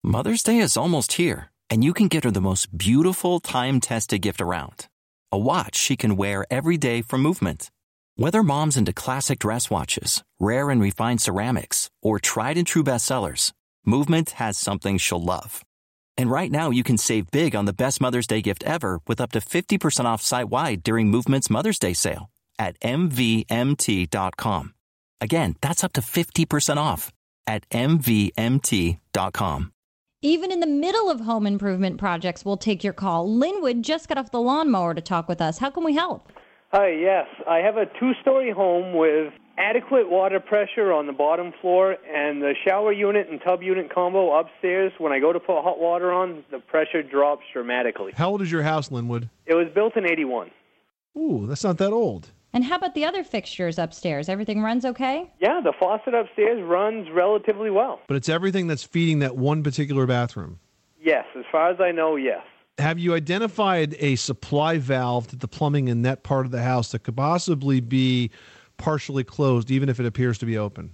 Mother's Day is almost here, and you can get her the most beautiful time-tested gift around. A watch she can wear every day from Movement. Whether mom's into classic dress watches, rare and refined ceramics, or tried and true bestsellers, Movement has something she'll love. And right now you can save big on the best Mother's Day gift ever with up to 50% off site-wide during Movement's Mother's Day sale at MVMT.com. Again, that's up to 50% off at MVMT.com. Even in the middle of home improvement projects, we'll take your call. Linwood just got off the lawnmower to talk with us. How can we help? Hi, yes. I have a two-story home with adequate water pressure on the bottom floor, and the shower unit and tub unit combo upstairs, when I go to put hot water on, the pressure drops dramatically. How old is your house, Linwood? It was built in 81. Ooh, that's not that old. And how about the other fixtures upstairs? Everything runs okay? Yeah, the faucet upstairs runs relatively well. But it's everything that's feeding that one particular bathroom? Yes, as far as I know, yes. Have you identified a supply valve to the plumbing in that part of the house that could possibly be partially closed, even if it appears to be open?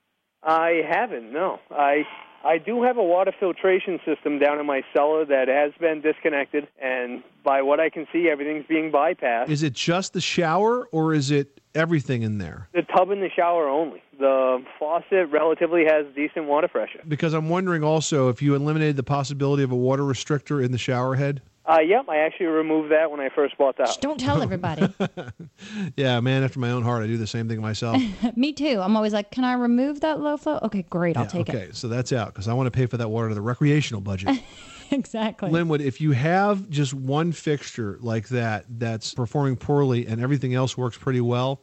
I haven't, no. I do have a water filtration system down in my cellar that has been disconnected, and by what I can see, everything's being bypassed. Is it just the shower, or is it everything in there? The tub and the shower only. The faucet relatively has decent water pressure. Because I'm wondering also if you eliminated the possibility of a water restrictor in the shower head? Yep, I actually removed that when I first bought the house. Don't tell everybody. Yeah, man, after my own heart, I do the same thing myself. Me too. I'm always like, can I remove that low flow? Okay, great, I'll take it. Okay, so that's out, because I want to pay for that water to the recreational budget. Exactly. Linwood, if you have just one fixture like that that's performing poorly and everything else works pretty well,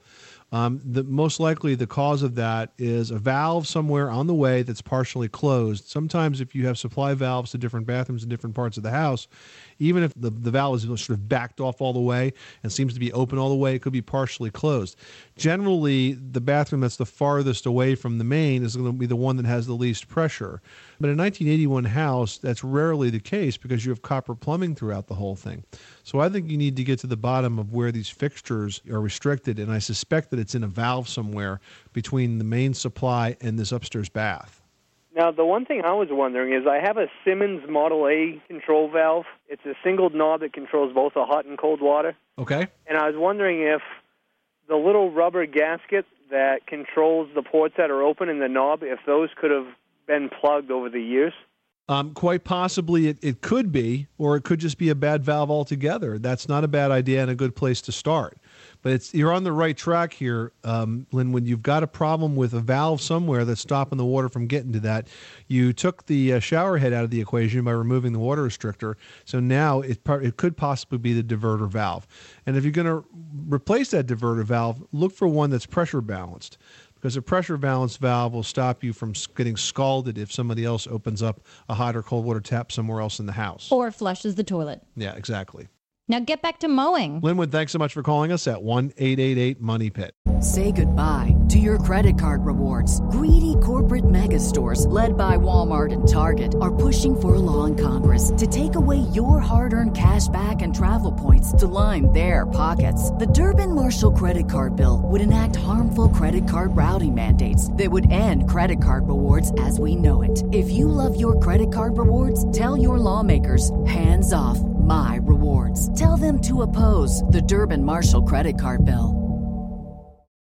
most likely the cause of that is a valve somewhere on the way that's partially closed. Sometimes if you have supply valves to different bathrooms in different parts of the house, even if the valve is sort of backed off all the way and seems to be open all the way, it could be partially closed. Generally, the bathroom that's the farthest away from the main is going to be the one that has the least pressure. But in a 1981 house, that's rarely the case because you have copper plumbing throughout the whole thing. So I think you need to get to the bottom of where these fixtures are restricted, and I suspect that it's in a valve somewhere between the main supply and this upstairs bath. Now, the one thing I was wondering is I have a Simmons Model A control valve. It's a single knob that controls both the hot and cold water. Okay. And I was wondering if the little rubber gasket that controls the ports that are open in the knob, if those could have been plugged over the years. Quite possibly it could be, or it could just be a bad valve altogether. That's not a bad idea and a good place to start. But you're on the right track here, Lynn. When you've got a problem with a valve somewhere that's stopping the water from getting to that, you took the shower head out of the equation by removing the water restrictor. So now it could possibly be the diverter valve. And if you're going to replace that diverter valve, look for one that's pressure balanced, because a pressure balanced valve will stop you from getting scalded if somebody else opens up a hot or cold water tap somewhere else in the house. Or flushes the toilet. Yeah, exactly. Now get back to mowing. Linwood, thanks so much for calling us at 1-888-MONEY-PIT. Say goodbye to your credit card rewards. Greedy corporate mega stores, led by Walmart and Target, are pushing for a law in Congress to take away your hard-earned cash back and travel points to line their pockets. The Durbin-Marshall credit card bill would enact harmful credit card routing mandates that would end credit card rewards as we know it. If you love your credit card rewards, tell your lawmakers, hands off my rewards. Tell them to oppose the Durbin-Marshall credit card bill.